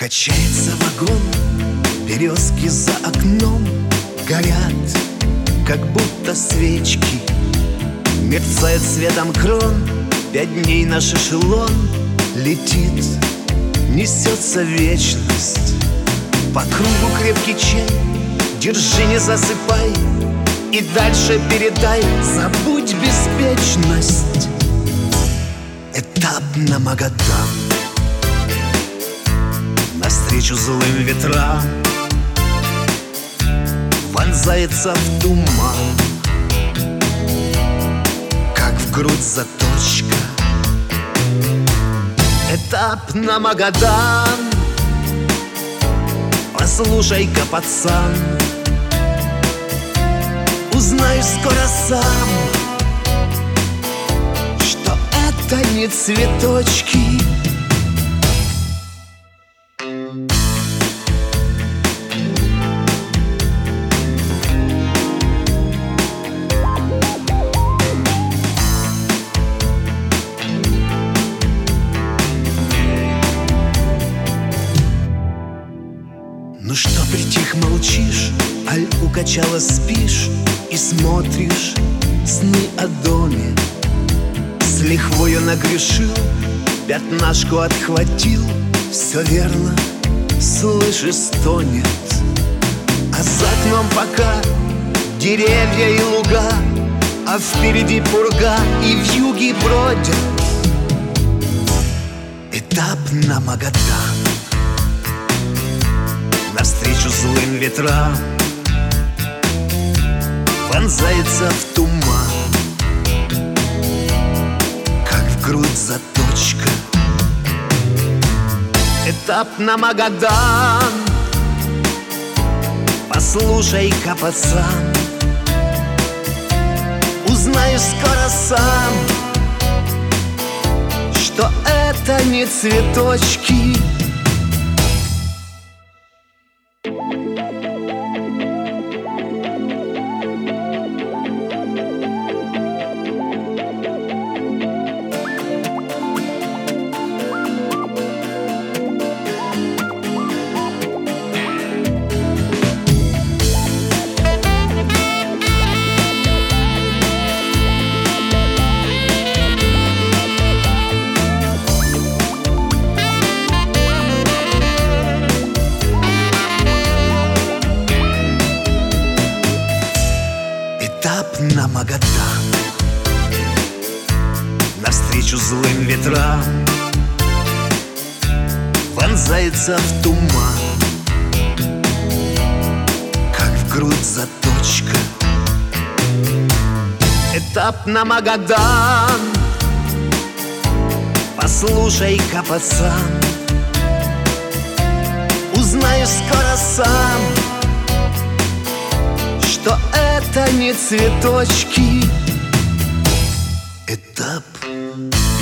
Качается вагон, березки за окном горят, как будто свечки. Мерцает светом крон, 5 дней наш эшелон летит, несется вечность. По кругу крепкий чай, держи, не засыпай, и дальше передай, забудь беспечность. Этап на Магадан, навстречу злым ветрам, вонзается в туман, как в грудь заточка. Этап на Магадан, послушай-ка, пацан, узнаешь скоро сам, что это не цветочки. Ну что притих, молчишь, аль укачала спишь и смотришь сны о доме. С лихвою нагрешил, пятнашку отхватил, все верно, слышишь, стонет. А за окном пока деревья и луга, а впереди пурга и вьюги бродят. Этап на Магадан, навстречу злым ветрам, вонзается в туман, как в грудь заточка. Этап на Магадан, послушай-ка, пацан, узнаешь скоро сам, что это не цветочки. Этап на Магадан, навстречу злым ветрам, вонзается в туман, как в грудь заточка. Этап на Магадан, послушай-ка, пацан, узнаешь скоро сам, что это не цветочки. Этап